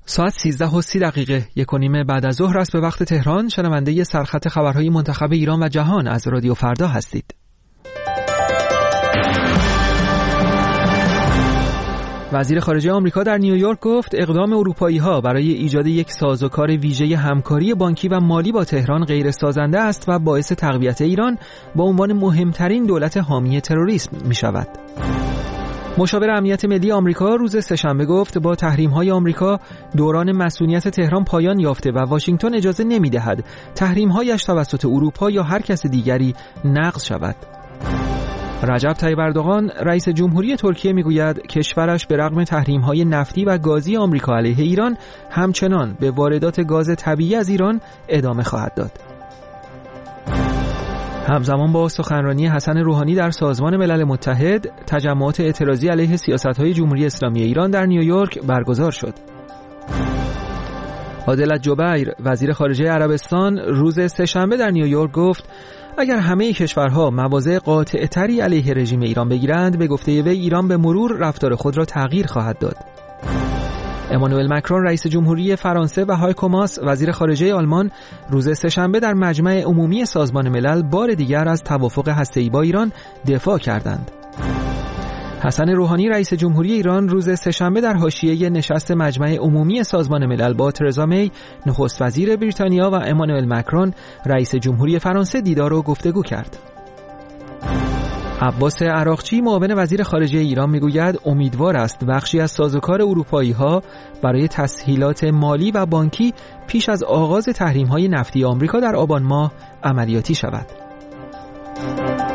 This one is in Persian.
ساعت 13:30 1:30 بعد از ظهر است به وقت تهران. شنونده سرخط خبرهای منتخب ایران و جهان از رادیو فردا هستید. وزیر خارجه آمریکا در نیویورک گفت اقدام اروپایی‌ها برای ایجاد یک سازوکار ویژه همکاری بانکی و مالی با تهران غیر سازنده است و باعث تقویت ایران با عنوان مهمترین دولت حامی تروریسم می‌شود. مشاور امنیت ملی آمریکا روز سه‌شنبه گفت با تحریم‌های آمریکا دوران مسئولیت تهران پایان یافته و واشنگتن اجازه نمی‌دهد تحریم‌هایش توسط اروپا یا هر کس دیگری نقض شود. رجب طیب اردوغان رئیس جمهوری ترکیه میگوید کشورش به رغم تحریم‌های نفتی و گازی آمریکا علیه ایران همچنان به واردات گاز طبیعی از ایران ادامه خواهد داد. همزمان با سخنرانی حسن روحانی در سازمان ملل متحد، تجمعات اعتراضی علیه سیاست‌های جمهوری اسلامی ایران در نیویورک برگزار شد. عادل الجبیر وزیر خارجه عربستان روز سه‌شنبه در نیویورک گفت اگر همه کشورها مواضع قاطع‌تری علیه رژیم ایران بگیرند، به گفته وی ایران به مرور رفتار خود را تغییر خواهد داد. امانوئل مکرون رئیس جمهوری فرانسه و هایکو ماس وزیر خارجه آلمان روز سه‌شنبه در مجمع عمومی سازمان ملل بار دیگر از توافق هسته‌ای با ایران دفاع کردند. حسن روحانی رئیس جمهوری ایران روز سه‌شنبه در حاشیه نشست مجمع عمومی سازمان ملل با ترزا می نخست وزیر بریتانیا و امانوئل مکرون رئیس جمهوری فرانسه دیدار و گفتگو کرد. عباس عراقچی معاون وزیر خارجه ایران میگوید امیدوار است بخشی از سازوکار اروپایی‌ها برای تسهیلات مالی و بانکی پیش از آغاز تحریم‌های نفتی آمریکا در آبان ماه عملیاتی شود.